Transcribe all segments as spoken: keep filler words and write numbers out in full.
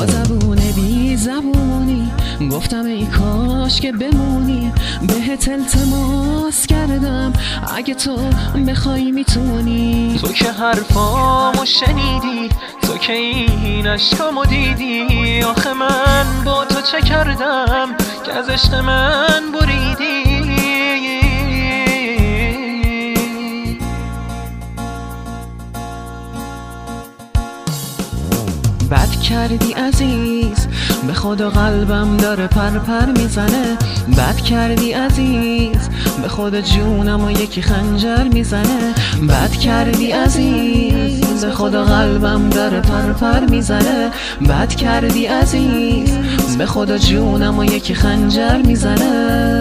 با زبون بی زبونی گفتم ای کاش که بمونی، بهت التماس کردم اگه تو بخوای میتونی. تو که حرفامو شنیدی، تو که این عشقامو دیدی، آخه من با تو چه کردم که از عشق من بریدی. بد کردی عزیز، به خدا قلبم داره پر پر میزنه. بد کردی عزیز، به خدا جونم و یکی خنجر میزنه. بد کردی عزیز، به خدا قلبم داره پر پر میزنه. بد کردی عزیز، به خدا جونم و یکی خنجر میزنه.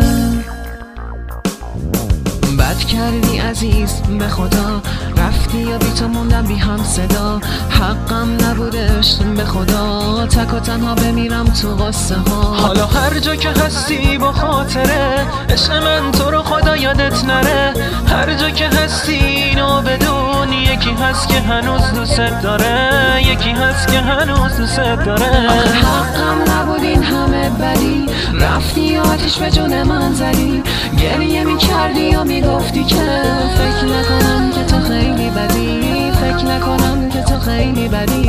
بد کردی عزیز، به خدا رفتی یا بی تو موندم بی هم صدا. حقم نبودش به خدا، تک و تنها بمیرم تو قصه ها. حالا هر جا که هستی با خاطره عشق من تو رو خدا یادت نره. هر جا که هستی اینو بدون، یکی هست که هنوز دوست داره، یکی هست که هنوز دوست داره. آخه حقم نبود این همه بدی، رفتی آتیش به جون من زدی. گریه میکردی و میگفتی که فکر نکنم که تو خیلی بدی، فکر نکنم که تو خیلی بدی.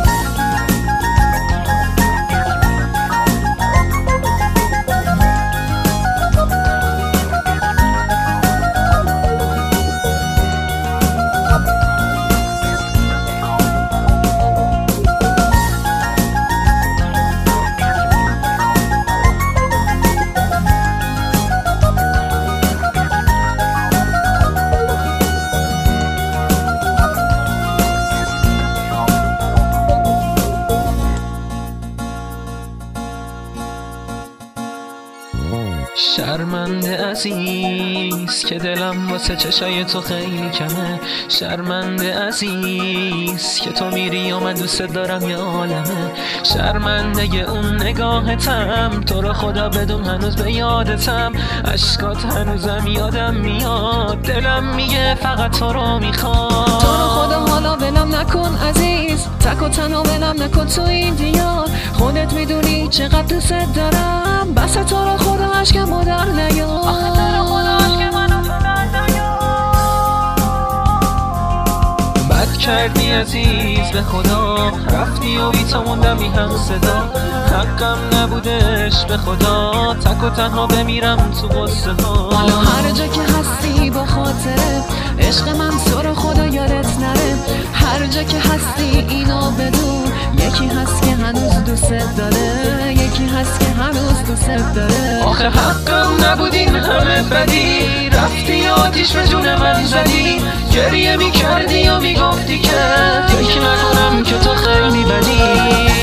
شرمنده عزیز که دلم واسه چشای تو خیلی کمه. شرمنده عزیز که تو میری و من دوست دارم یه عالمه. شرمنده اون نگاهتم، تو رو خدا بدون هنوز به یادتم. عشقات هنوزم یادم میاد، دلم میگه فقط تو رو میخواد. تو رو خدا حالا ولم نکن عزیز، تک و تنها ولم نکن تو این دیار. خودت میدونی چقدر دوست دارم، بس تو رو خدا عشقمو در نیار. آخه تو رو خدا عشقمو در نیار. بد کردی عزیز، به خدا رفتی و بی تو موندم بی هم صدا. حقم نبودش به خدا، تک و تنها بمیرم تو قصه ها. حالا هر جا که هستی با خاطره عشق من تو رو خدا یادت نره. هر جا که هستی اینو بدون، یکی هست که هنوز دوست داره، یکی هست که هنوز دوست داره. آخه حقم نبود این همه بدی، رفتی آتیش به جون من زدی. گریه میکردی و میگفتی که فکر نکنم که تو خیلی بدی.